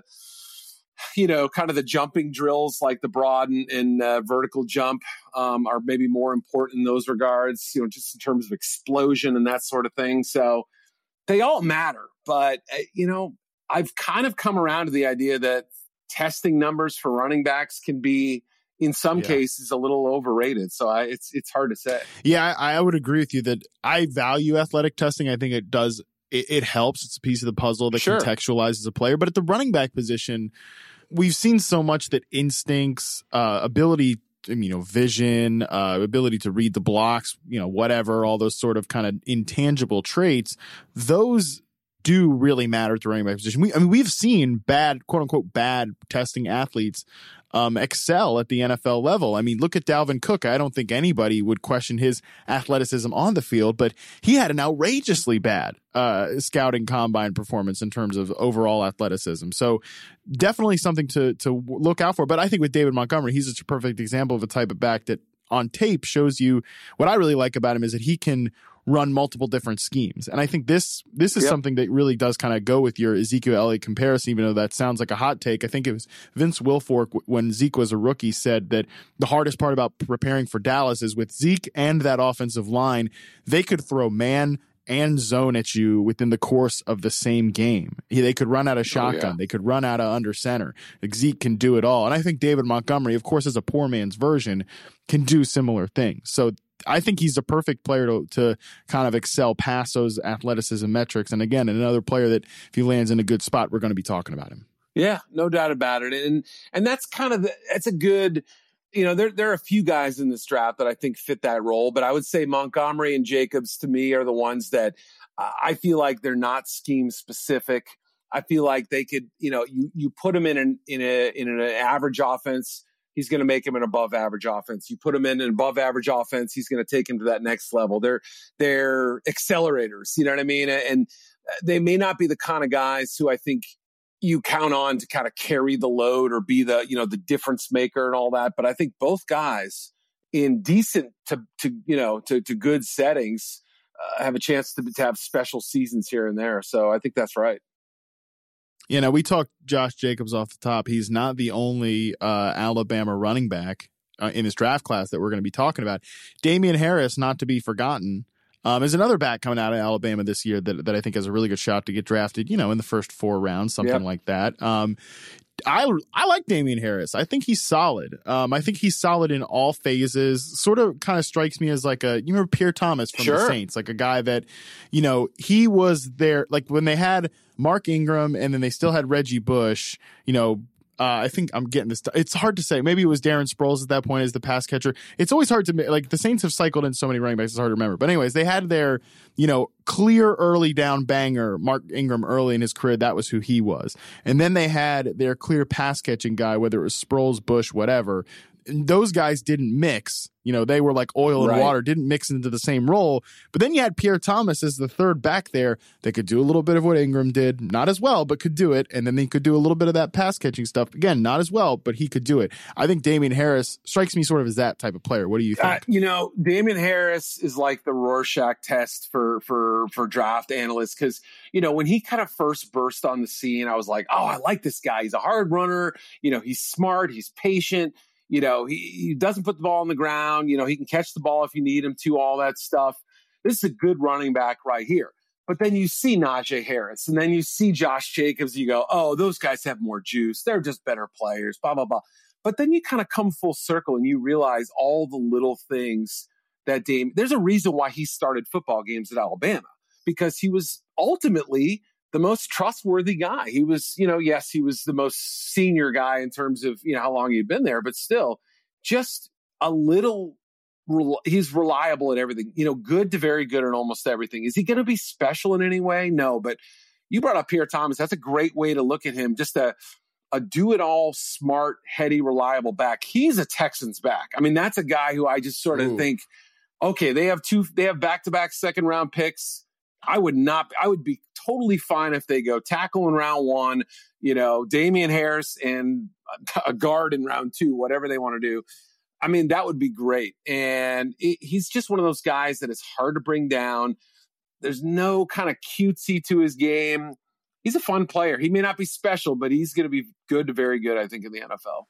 S2: kind of the jumping drills like the broad and vertical jump are maybe more important in those regards, just in terms of explosion and that sort of thing. So they all matter. But, I've kind of come around to the idea that testing numbers for running backs can be, in some cases, a little overrated. So it's hard to say.
S1: Yeah, I would agree with you that I value athletic testing. I think it does. It helps. It's a piece of the puzzle that contextualizes a player. But at the running back position, we've seen so much that instincts, ability, vision, ability to read the blocks, whatever, all those sort of kind of intangible traits, those do really matter at the running back position. We've seen bad, quote unquote, bad testing athletes excel at the NFL level. Look at Dalvin Cook. I don't think anybody would question his athleticism on the field, but he had an outrageously bad scouting combine performance in terms of overall athleticism. So definitely something to look out for. But I think with David Montgomery, he's just a perfect example of a type of back that on tape shows you what I really like about him is that he can run multiple different schemes. And I think this is something that really does kind of go with your Ezekiel Elliott comparison, even though that sounds like a hot take. I think it was Vince Wilfork, when Zeke was a rookie, said that the hardest part about preparing for Dallas is with Zeke and that offensive line, they could throw man and zone at you within the course of the same game. They could run out of shotgun. They could run out of under center. Like Zeke can do it all. And I think David Montgomery, of course, as a poor man's version, can do similar things. So I think he's a perfect player to kind of excel past those athleticism metrics. And again, another player that if he lands in a good spot, we're going to be talking about him.
S2: Yeah, no doubt about it. And that's kind of that's a good, there are a few guys in this draft that I think fit that role, but I would say Montgomery and Jacobs to me are the ones that I feel like they're not scheme specific. I feel like they could, you put them in an average offense, he's going to make him an above average offense. You put him in an above average offense, he's going to take him to that next level. They're accelerators, you know what I mean? And they may not be the kind of guys who I think you count on to kind of carry the load or be the, the difference maker and all that. But I think both guys in decent to good settings have a chance to have special seasons here and there. So I think that's right.
S1: We talked Josh Jacobs off the top. He's not the only Alabama running back in this draft class that we're going to be talking about. Damian Harris, not to be forgotten, is another back coming out of Alabama this year that I think has a really good shot to get drafted, in the first 4 rounds, something like that. I like Damian Harris. I think he's solid. I think he's solid in all phases. Sort of kind of strikes me as like you remember Pierre Thomas from the Saints, like a guy that, he was there, like when they had Mark Ingram and then they still had Reggie Bush, I think I'm getting this. It's hard to say. Maybe it was Darren Sproles at that point as the pass catcher. It's always hard to like the Saints have cycled in so many running backs. It's hard to remember. But anyways, they had their, clear early down banger, Mark Ingram early in his career. That was who he was. And then they had their clear pass catching guy, whether it was Sproles, Bush, whatever. those guys didn't mix. They were like oil and water, didn't mix into the same role. But then you had Pierre Thomas as the third back there that could do a little bit of what Ingram did, not as well, but could do it. And then he could do a little bit of that pass catching stuff. Again, not as well, but he could do it. I think Damien Harris strikes me sort of as that type of player. What do you think?
S2: Damien Harris is like the Rorschach test for draft analysts. Cause when he kind of first burst on the scene, I was like, oh, I like this guy. He's a hard runner. He's smart. He's patient. He doesn't put the ball on the ground. He can catch the ball if you need him to, all that stuff. This is a good running back right here. But then you see Najee Harris, and then you see Josh Jacobs. You go, oh, those guys have more juice. They're just better players, blah, blah, blah. But then you kind of come full circle and you realize all the little things that there's a reason why he started football games at Alabama, because he was ultimately the most trustworthy guy. He was, yes, he was the most senior guy in terms of, how long he'd been there, but still just a little, he's reliable at everything, good to very good in almost everything. Is he going to be special in any way? No, but you brought up Pierre Thomas. That's a great way to look at him. Just a do-it-all, smart, heady, reliable back. He's a Texans back. I mean, that's a guy who I just sort of think, okay, they have back-to-back second-round picks. I would be totally fine if they go tackle in round 1, Damien Harris and a guard in round 2, whatever they want to do. I mean, that would be great. And he's just one of those guys that is hard to bring down. There's no kind of cutesy to his game. He's a fun player. He may not be special, but he's going to be good to very good, I think, in the NFL.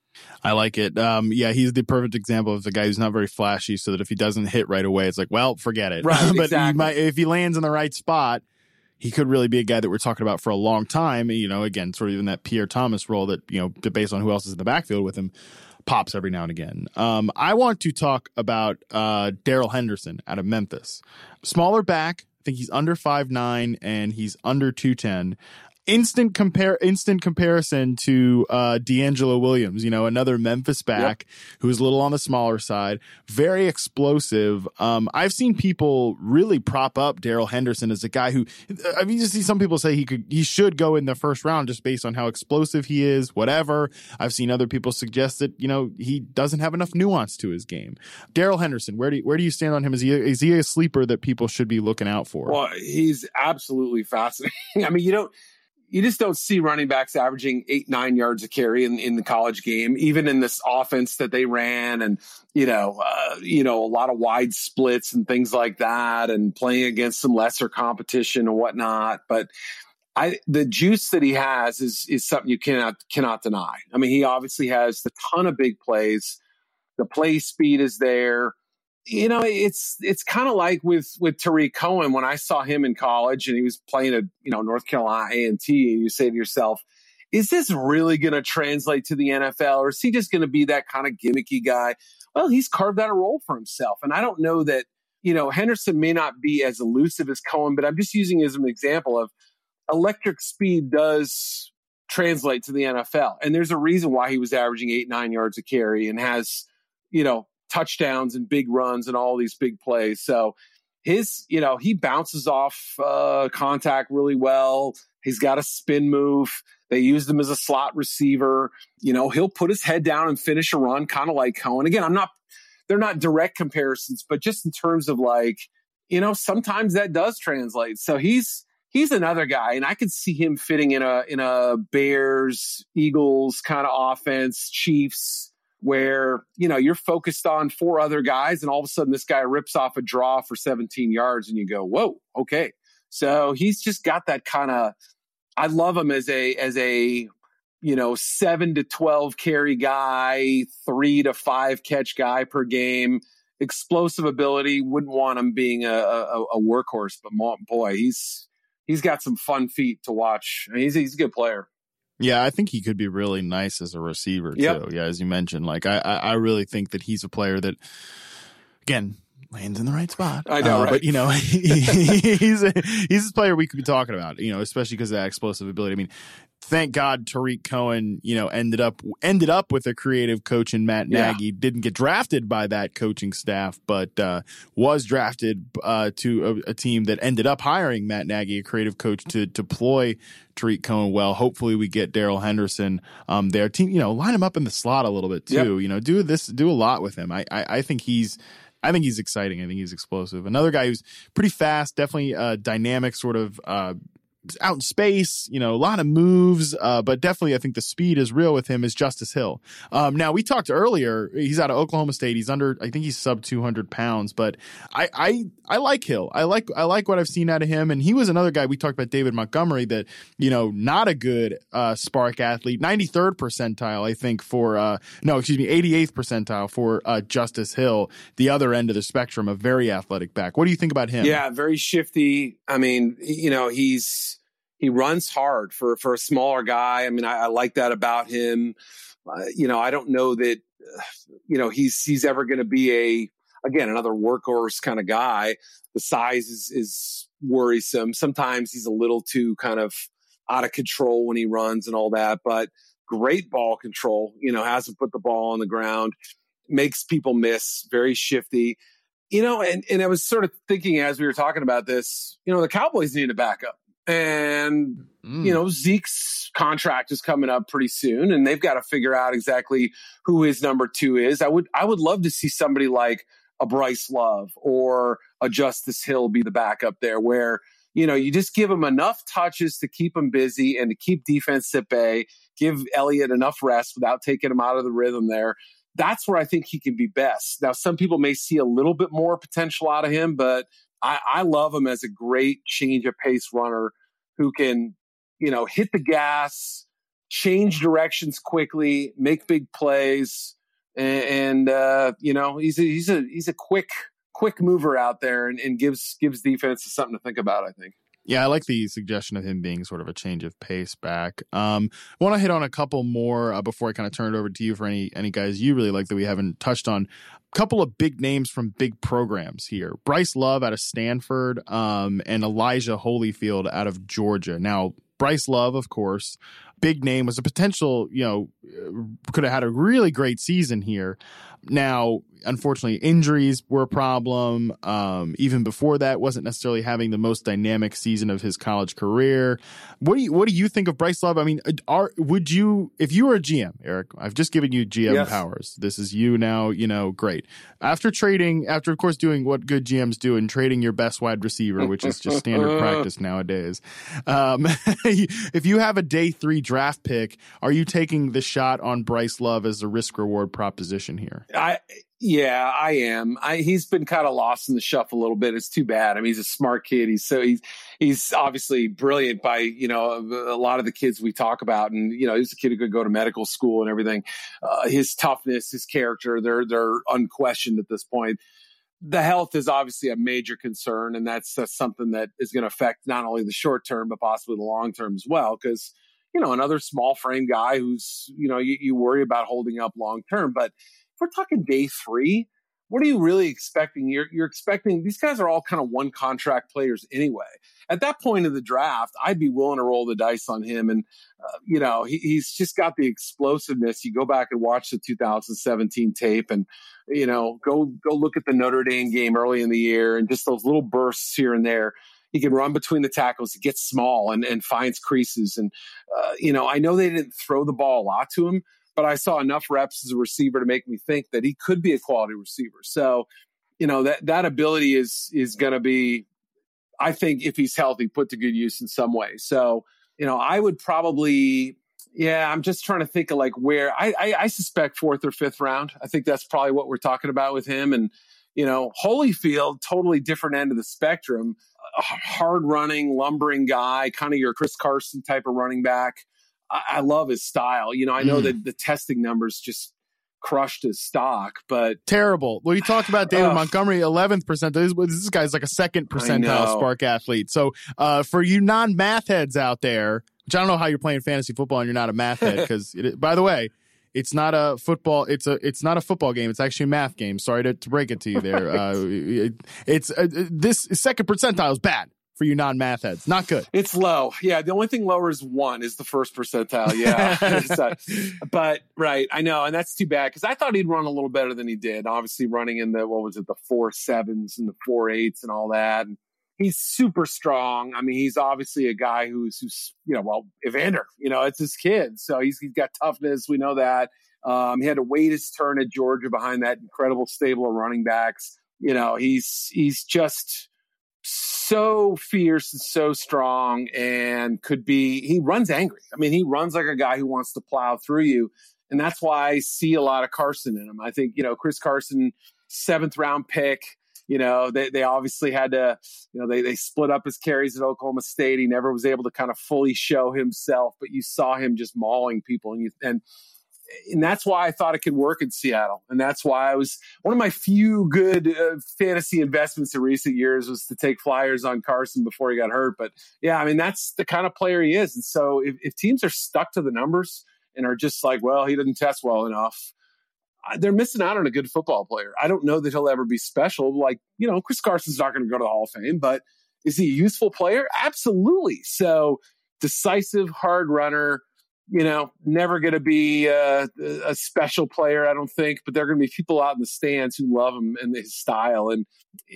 S1: I like it. He's the perfect example of the guy who's not very flashy, so that if he doesn't hit right away, it's like, well, forget it.
S2: Right,
S1: but
S2: exactly.
S1: If he lands in the right spot, he could really be a guy that we're talking about for a long time. Again, sort of in that Pierre Thomas role that, based on who else is in the backfield with him, pops every now and again. I want to talk about Darrell Henderson out of Memphis. Smaller back. I think he's under 5'9", and he's under 210. Instant comparison to D'Angelo Williams, another Memphis back who's a little on the smaller side, very explosive. I've seen people really prop up Darrell Henderson as a guy who, you see some people say he should go in the first round just based on how explosive he is, whatever. I've seen other people suggest that, he doesn't have enough nuance to his game. Darrell Henderson, where do you stand on him? Is he a sleeper that people should be looking out for?
S2: Well, he's absolutely fascinating. I mean, you just don't see running backs averaging 8-9 yards a carry in the college game, even in this offense that they ran, and a lot of wide splits and things like that, and playing against some lesser competition and whatnot. But the juice that he has is something you cannot deny. I mean, he obviously has a ton of big plays. The play speed is there. It's kind of like with Tariq Cohen. When I saw him in college and he was playing at, North Carolina A&T, and you say to yourself, is this really going to translate to the NFL, or is he just going to be that kind of gimmicky guy? Well, he's carved out a role for himself. And I don't know that, Henderson may not be as elusive as Cohen, but I'm just using it as an example of electric speed does translate to the NFL. And there's a reason why he was averaging 8-9 yards a carry and has, touchdowns and big runs and all these big plays. So he bounces off contact really well. He's got a spin move. They used him as a slot receiver. He'll put his head down and finish a run, kind of like Cohen. Again, they're not direct comparisons, but just in terms of sometimes that does translate. So he's another guy, and I could see him fitting in a Bears, Eagles kind of offense, Chiefs, where, you're focused on 4 other guys, and all of a sudden this guy rips off a draw for 17 yards and you go, whoa, okay. So he's just got that kind of, I love him as a 7 to 12 carry guy, 3 to 5 catch guy per game, explosive ability. Wouldn't want him being a workhorse, but boy, he's got some fun feet to watch. I mean, he's a good player.
S1: Yeah, I think he could be really nice as a receiver, too. Yep. Yeah, as you mentioned, I really think that he's a player that, again, lands in the right spot.
S2: I know, right?
S1: But, he's a player we could be talking about, especially because of that explosive ability. I mean, thank God Tariq Cohen, ended up with a creative coach in Matt Nagy. Didn't get drafted by that coaching staff, but was drafted to a team that ended up hiring Matt Nagy, a creative coach, to deploy Tariq Cohen well. Hopefully we get Darrell Henderson there. Team, line him up in the slot a little bit too.
S2: Yep.
S1: Do a lot with him. I think he's exciting. I think he's explosive. Another guy who's pretty fast, definitely dynamic, sort of out in space, a lot of moves, but definitely I think the speed is real with him, is Justice Hill. Now, we talked earlier, he's out of Oklahoma State. He's I think he's sub 200 pounds, but I like Hill. I like what I've seen out of him. And he was another guy, we talked about David Montgomery, that, not a good spark athlete, 93rd percentile, I think, for, 88th percentile for Justice Hill, the other end of the spectrum, a very athletic back. What do you think about him?
S2: Yeah, very shifty. I mean, he runs hard for a smaller guy. I mean, I like that about him. I don't know that, he's ever going to be another workhorse kind of guy. The size is worrisome. Sometimes he's a little too kind of out of control when he runs and all that, but great ball control, hasn't put the ball on the ground, makes people miss, very shifty. And I was sort of thinking as we were talking about this, the Cowboys need a backup. And, Zeke's contract is coming up pretty soon, and they've got to figure out exactly who his number 2 is. I would love to see somebody like a Bryce Love or a Justice Hill be the backup there, where, you just give him enough touches to keep him busy and to keep defense at bay, give Elliott enough rest without taking him out of the rhythm there. That's where I think he can be best. Now, some people may see a little bit more potential out of him, but I love him as a great change of pace runner who can, hit the gas, change directions quickly, make big plays, and he's a quick mover out there and gives defenses something to think about, I think.
S1: Yeah, I like the suggestion of him being sort of a change of pace back. I want to hit on a couple more before I kind of turn it over to you for any guys you really like that we haven't touched on. A couple of big names from big programs here. Bryce Love out of Stanford and Elijah Holyfield out of Georgia. Now, Bryce Love, of course, big name, was a potential, could have had a really great season here. Now, unfortunately, injuries were a problem. Even before that, wasn't necessarily having the most dynamic season of his college career. What do you think of Bryce Love? I mean, would you, if you were a GM, Eric, I've just given you GM powers. This is you now, great. After of course doing what good GMs do and trading your best wide receiver, which is just standard practice nowadays. If you have a day 3 draft pick, are you taking the shot on Bryce Love as a risk reward proposition here?
S2: Yeah, I am. He's been kind of lost in the shuffle a little bit. It's too bad. I mean, he's a smart kid. He's obviously brilliant by, a lot of the kids we talk about. And, he's a kid who could go to medical school and everything. His toughness, his character, they're unquestioned at this point. The health is obviously a major concern. And that's something that is going to affect not only the short term, but possibly the long term as well. Because, another small frame guy who's, you worry about holding up long term. But if we're talking day 3, what are you really expecting? You're expecting, these guys are all kind of one contract players anyway. At that point of the draft, I'd be willing to roll the dice on him. And, he's just got the explosiveness. You go back and watch the 2017 tape and, go look at the Notre Dame game early in the year and just those little bursts here and there. He can run between the tackles. He gets small and finds creases. And, I know they didn't throw the ball a lot to him, but I saw enough reps as a receiver to make me think that he could be a quality receiver. So, that ability is going to be, I think, if he's healthy, put to good use in some way. So, I would probably, I'm just trying to think of like where I suspect 4th or 5th round. I think that's probably what we're talking about with him. And, Holyfield, totally different end of the spectrum, a hard running, lumbering guy, kind of your Chris Carson type of running back. I love his style. I know that the testing numbers just crushed his stock, but
S1: terrible. Well, you talked about David Montgomery, 11th percentile. This guy's like a 2nd percentile spark athlete. So for you non-math heads out there, which I don't know how you're playing fantasy football and you're not a math head, because by the way, it's not a football. It's not a football game. It's actually a math game. Sorry to break it to you there. This second percentile is bad for you non-math heads. Not good.
S2: It's low. Yeah. The only thing lower is 1 is the first percentile. Yeah. But right. I know. And that's too bad because I thought he'd run a little better than he did. Obviously running in the 4.7s and the 4.8s and all that. And he's super strong. I mean, he's obviously a guy who's Evander, it's his kid. So he's got toughness. We know that. He had to wait his turn at Georgia behind that incredible stable of running backs. He's just so fierce and so strong and he runs angry. I mean, he runs like a guy who wants to plow through you. And that's why I see a lot of Carson in him. I think, Chris Carson, 7th round pick, they obviously had to, they split up his carries at Oklahoma State. He never was able to kind of fully show himself, but you saw him just mauling people. And that's why I thought it could work in Seattle. And that's why I was one of my few good fantasy investments in recent years was to take flyers on Carson before he got hurt. But yeah, I mean, that's the kind of player he is. And so if teams are stuck to the numbers and are just like, well, he didn't test well enough, they're missing out on a good football player. I don't know that he'll ever be special. Like, Chris Carson's not going to go to the Hall of Fame, but is he a useful player? Absolutely. So decisive, hard runner, never going to be a special player, I don't think, but there are going to be people out in the stands who love him and his style. And,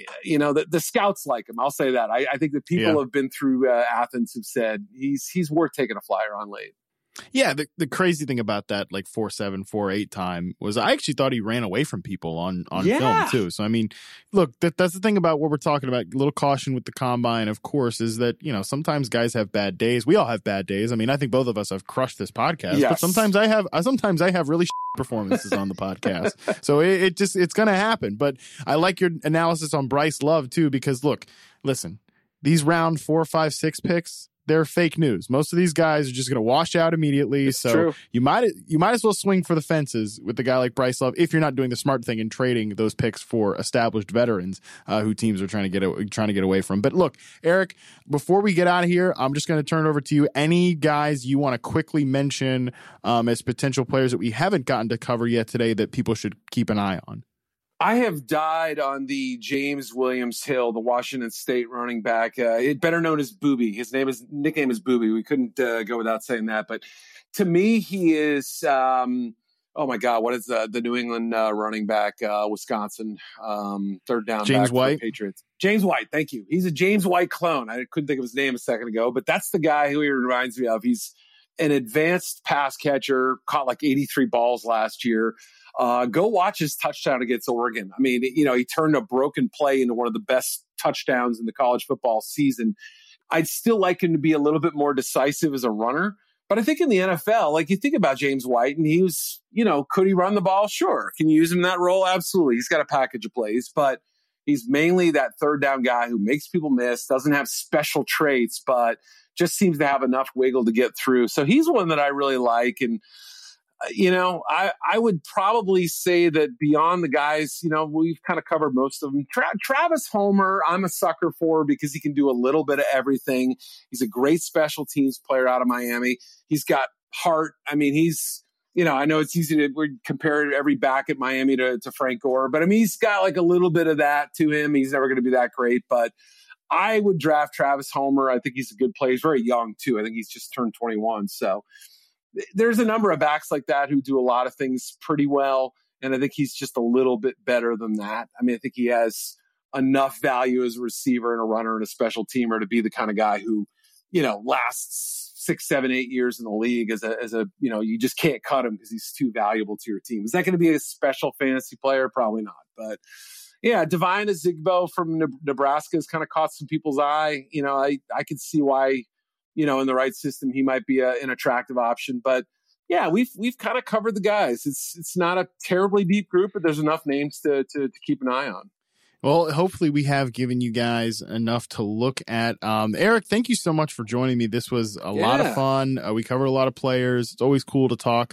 S2: the scouts like him. I'll say that. I think the people who have been through Athens have said he's worth taking a flyer on late.
S1: Yeah, the crazy thing about that, like 4.7, 4.8 time was I actually thought he ran away from people on film too. So, I mean, look, that's the thing about what we're talking about. A little caution with the combine, of course, is that, sometimes guys have bad days. We all have bad days. I mean, I think both of us have crushed this podcast, but sometimes I have really performances on the podcast. So it's going to happen. But I like your analysis on Bryce Love too, because listen, these round 4, 5, 6 picks, they're fake news. Most of these guys are just going to wash out immediately.
S2: It's
S1: so
S2: true.
S1: you might as well swing for the fences with a guy like Bryce Love if you're not doing the smart thing and trading those picks for established veterans who teams are trying to get away from. But look, Eric, before we get out of here, I'm just going to turn it over to you. Any guys you want to quickly mention as potential players that we haven't gotten to cover yet today that people should keep an eye on?
S2: I have died on the James Williams Hill, the Washington State running back, better known as Booby. His nickname is Booby. We couldn't go without saying that. But to me, he is, oh my God, what is the New England running back, Wisconsin, third down
S1: James
S2: back
S1: White?
S2: for the Patriots? James White, thank you. He's a James White clone. I couldn't think of his name a second ago, but that's the guy who he reminds me of. He's an advanced pass catcher, caught like 83 balls last year. Go watch his touchdown against Oregon. I mean, he turned a broken play into one of the best touchdowns in the college football season. I'd still like him to be a little bit more decisive as a runner. But I think in the NFL, like you think about James White and he was, could he run the ball? Sure. Can you use him in that role? Absolutely. He's got a package of plays, but he's mainly that third down guy who makes people miss, doesn't have special traits, but just seems to have enough wiggle to get through. So he's one that I really like. And, I would probably say that beyond the guys, we've kind of covered most of them. Travis Homer, I'm a sucker for because he can do a little bit of everything. He's a great special teams player out of Miami. He's got heart. I mean, he's, I know it's easy to compare every back at Miami to Frank Gore, but I mean, he's got like a little bit of that to him. He's never going to be that great, but I would draft Travis Homer. I think he's a good player. He's very young too. I think he's just turned 21. So there's a number of backs like that who do a lot of things pretty well. And I think he's just a little bit better than that. I mean, I think he has enough value as a receiver and a runner and a special teamer to be the kind of guy who, lasts 6, 7, 8 years in the league as a you just can't cut him because he's too valuable to your team. Is that going to be a special fantasy player? Probably not. But yeah, Devine Azigbo from Nebraska has kind of caught some people's eye. I could see why, in the right system, he might be an attractive option. But yeah, we've kind of covered the guys. It's not a terribly deep group, but there's enough names to keep an eye on.
S1: Well, hopefully we have given you guys enough to look at. Eric, thank you so much for joining me. This was a lot of fun. We covered a lot of players. It's always cool to talk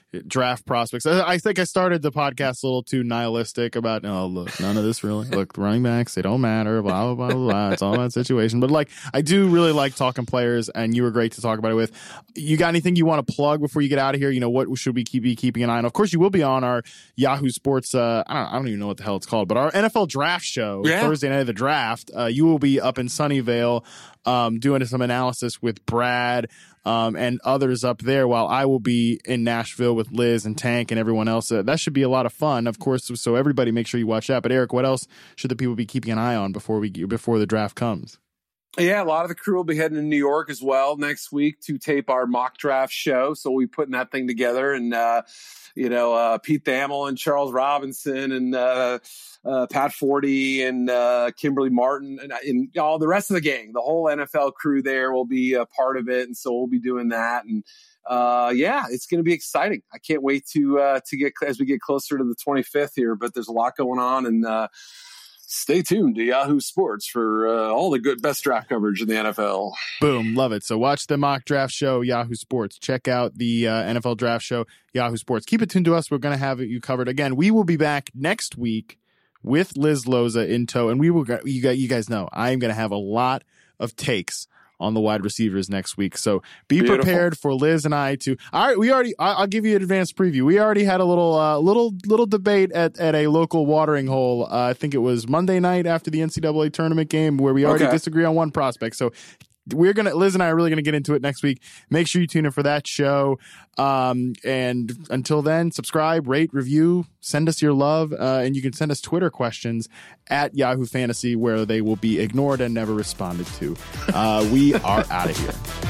S1: draft prospects. I think I started the podcast a little too nihilistic about, oh, look, none of this really. Look, running backs, they don't matter, blah, blah, blah, blah. It's all about situation. But like, I do really like talking players, and you were great to talk about it with. You got anything you want to plug before you get out of here? You know, what should we be keeping an eye on? Of course, you will be on our Yahoo Sports, I don't even know what the hell it's called, but our NFL draft show, Thursday night of the draft. You will be up in Sunnyvale doing some analysis with Brad and others up there, while I will be in Nashville with Liz and Tank and everyone else. That should be a lot of fun, of course, so everybody make sure you watch that. But Eric, what else should the people be keeping an eye on before the draft comes?
S2: Yeah, a lot of the crew will be heading to New York as well next week to tape our mock draft show. So we'll be putting that thing together. And, Pete Thamel and Charles Robinson and Pat Forty and Kimberly Martin and all the rest of the gang, the whole NFL crew there will be a part of it. And so we'll be doing that. And it's going to be exciting. I can't wait to get as we get closer to the 25th here, but there's a lot going on, and stay tuned to Yahoo Sports for all the best draft coverage in the NFL.
S1: Boom. Love it. So watch the mock draft show, Yahoo Sports. Check out the NFL draft show, Yahoo Sports. Keep it tuned to us. We're going to have you covered. Again, we will be back next week with Liz Loza in tow. And we will, you guys know, I am going to have a lot of takes on the wide receivers next week. So be prepared for Liz and I to. All right, I'll give you an advanced preview. We already had a little debate at a local watering hole. I think it was Monday night after the NCAA tournament game, where we already disagree on one prospect. So Liz and I are really gonna get into it next week. Make sure you tune in for that show. And until then, subscribe, rate, review, send us your love, and you can send us Twitter questions at Yahoo Fantasy, where they will be ignored and never responded to. We are out of here.